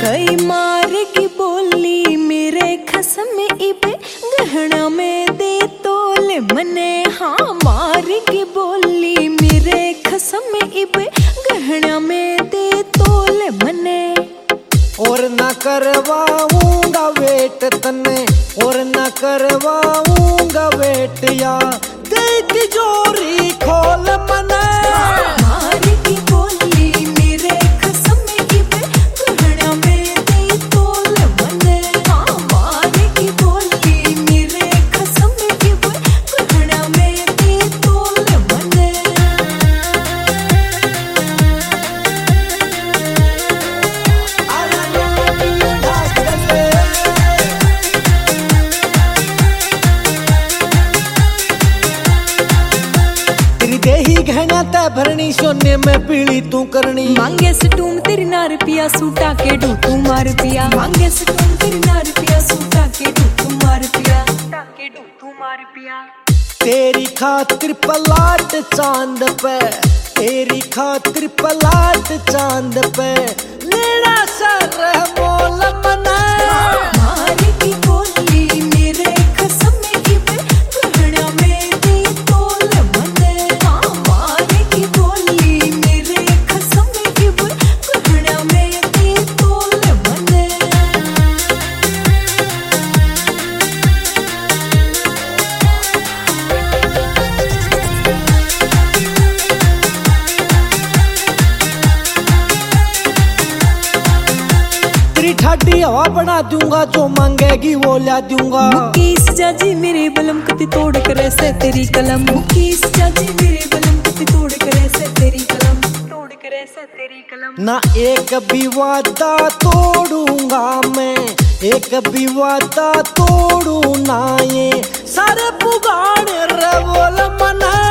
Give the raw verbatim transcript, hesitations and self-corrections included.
हई मार की बोली मेरे खसम इबे गहना में दे तोल मने। हाँ मार की बोली मेरे खसम इबे गहना में दे तोल मने। और न करवाऊंगा वेट तने, और न करवाऊंगा वेट या देख जोरी खोल मने। मार की बोली मेरे खसम इबे गहना में दे तोल मने। हाँ मार की बोली मेरे खसम इबे गहना में दे तोल मने। देही गहना तै भरनी सोने में पीली तू करनी। मांगे सटूम तेरी नार पिया सूटा के डू तू मार पिया। मांगे सटूम तेरी नार पिया सूटा के डू तू मार पिया। सूटा के डू तू मार पिया। तेरी खातिर पलाट चांद पे, तेरी खातिर पलाट चांद पे लेना सर मोल मना। मार की बोली मेरे खसम इबे गहना में दे तोल मने। हाँ मार की बोली मेरे खसम इबे गहना में दे तोल मने। तेरी ठाडी हवा बना दूंगा, जो मांगेगी वो ला दूंगा। मुकीस जाजी मेरे बलम कति तोड़ करे से तेरी कलम। मुकीस जाजी मेरे बलम कति तोड़ करे से तेरी कलम। तोड़ करे से तेरी कलम। ना एक भी वादा तोड़ूंगा मैं, एक भी वादा तोड़ू ना ये सारे पुगाड़ रे बोल मना।